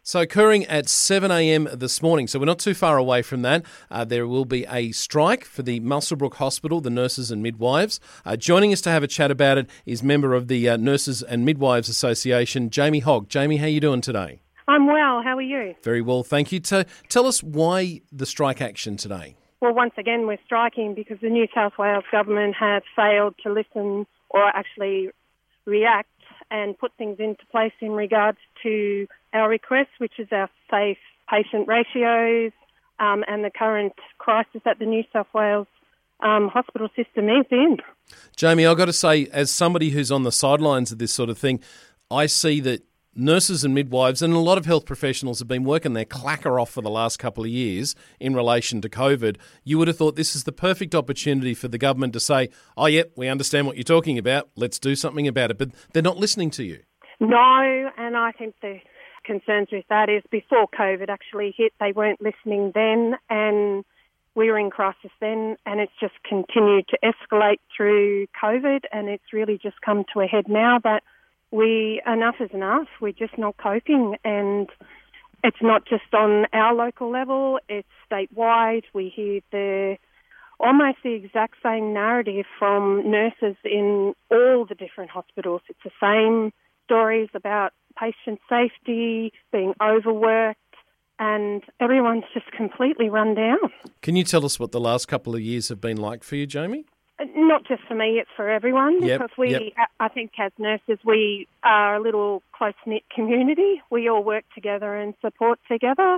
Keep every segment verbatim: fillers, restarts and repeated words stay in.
So occurring at seven a.m. this morning, so we're not too far away from that. Uh, there will be a strike for the Muswellbrook Hospital, the nurses and midwives. Uh, joining us to have a chat about it is member of the uh, Nurses and Midwives Association, Jamie Hogg. Jamie, how are you doing today? I'm well. How are you? Very well, thank you. To tell us why the strike action today. Well, once again, we're striking because the New South Wales government has failed to listen or actually react and put things into place in regards to our requests, which is our safe patient ratios um, and the current crisis that the New South Wales um, hospital system is in. Jamie, I've got to say, as somebody who's on the sidelines of this sort of thing, I see that nurses and midwives and a lot of health professionals have been working their clacker off for the last couple of years in relation to COVID. You would have thought this is the perfect opportunity for the government to say, oh, yep, we understand what you're talking about. Let's do something about it. But they're not listening to you. No, and I think the concerns with that is before COVID actually hit, they weren't listening then, and we were in crisis then, and it's just continued to escalate through COVID, and it's really just come to a head now that We, enough is enough. We're just not coping, and it's not just on our local level, it's statewide. We hear the almost the exact same narrative from nurses in all the different hospitals. It's the same stories about patient safety, being overworked, and everyone's just completely run down. Can you tell us what the last couple of years have been like for you, Jamie? Not just for me, it's for everyone, yep, because we, yep. I think as nurses, we are a little close-knit community. We all work together and support together.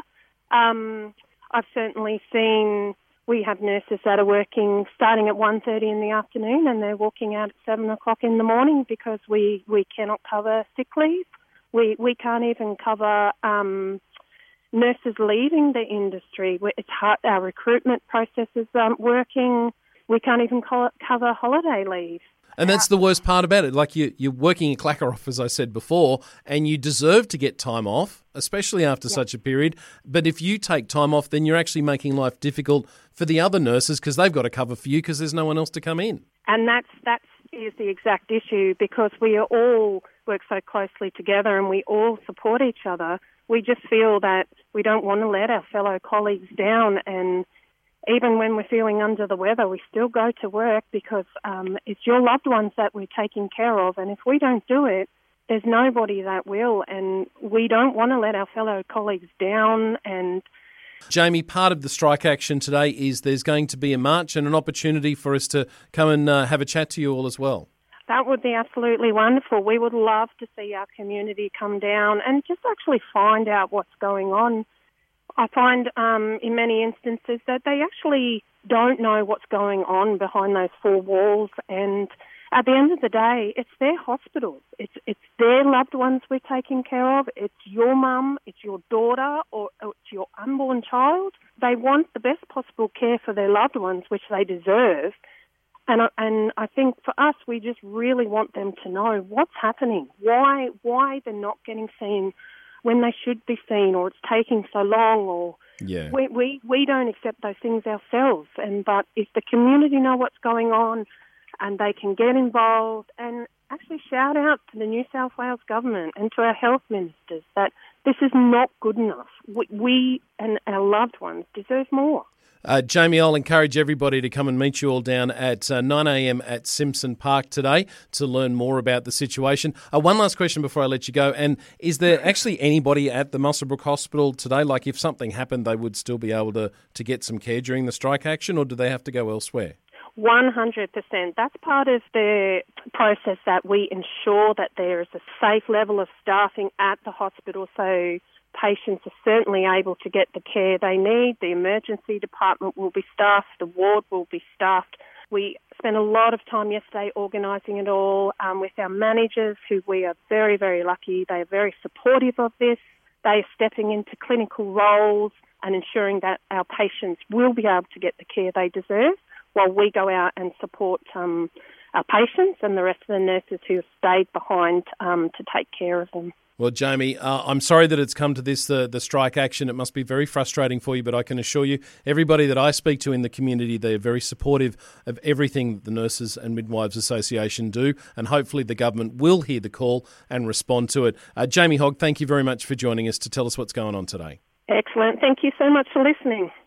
Um, I've certainly seen, we have nurses that are working starting at one thirty in the afternoon and they're walking out at seven o'clock in the morning because we, we cannot cover sick leave. We, we can't even cover um, nurses leaving the industry. It's hard, our recruitment processes aren't working. We can't even co- cover holiday leave. And that's the worst part about it. Like you, you're working a clacker off, as I said before, and you deserve to get time off, especially after yeah. such a period. But if you take time off, then you're actually making life difficult for the other nurses because they've got to cover for you because there's no one else to come in. And that's that is the exact issue because we are all work so closely together and we all support each other. We just feel that we don't want to let our fellow colleagues down, and even when we're feeling under the weather, we still go to work because um, it's your loved ones that we're taking care of. And if we don't do it, there's nobody that will. And we don't want to let our fellow colleagues down. And Jamie, part of the strike action today is there's going to be a march and an opportunity for us to come and uh, have a chat to you all as well. That would be absolutely wonderful. We would love to see our community come down and just actually find out what's going on. I find um, in many instances that they actually don't know what's going on behind those four walls, and at the end of the day, it's their hospitals. It's it's their loved ones we're taking care of. It's your mum, it's your daughter, or, or it's your unborn child. They want the best possible care for their loved ones, which they deserve. And I, and I think for us, we just really want them to know what's happening, why why they're not getting seen when they should be seen, or it's taking so long, or yeah. we, we we don't accept those things ourselves. And but if the community know what's going on and they can get involved and actually shout out to the New South Wales government and to our health ministers that this is not good enough. We, we and our loved ones deserve more. Uh, Jamie, I'll encourage everybody to come and meet you all down at uh, nine a.m. at Simpson Park today to learn more about the situation. Uh, one last question before I let you go. And is there actually anybody at the Muswellbrook Hospital today? Like if something happened, they would still be able to, to get some care during the strike action, or do they have to go elsewhere? one hundred percent. That's part of the process that we ensure that there is a safe level of staffing at the hospital so patients are certainly able to get the care they need. The emergency department will be staffed. The ward will be staffed. We spent a lot of time yesterday organising it all um, with our managers, who we are very, very lucky. They are very supportive of this. They are stepping into clinical roles and ensuring that our patients will be able to get the care they deserve while we go out and support um, our patients and the rest of the nurses who have stayed behind um, to take care of them. Well, Jamie, uh, I'm sorry that it's come to this, the, the strike action. It must be very frustrating for you, but I can assure you, everybody that I speak to in the community, they are very supportive of everything the Nurses and Midwives Association do, and hopefully the government will hear the call and respond to it. Uh, Jamie Hogg, thank you very much for joining us to tell us what's going on today. Excellent. Thank you so much for listening.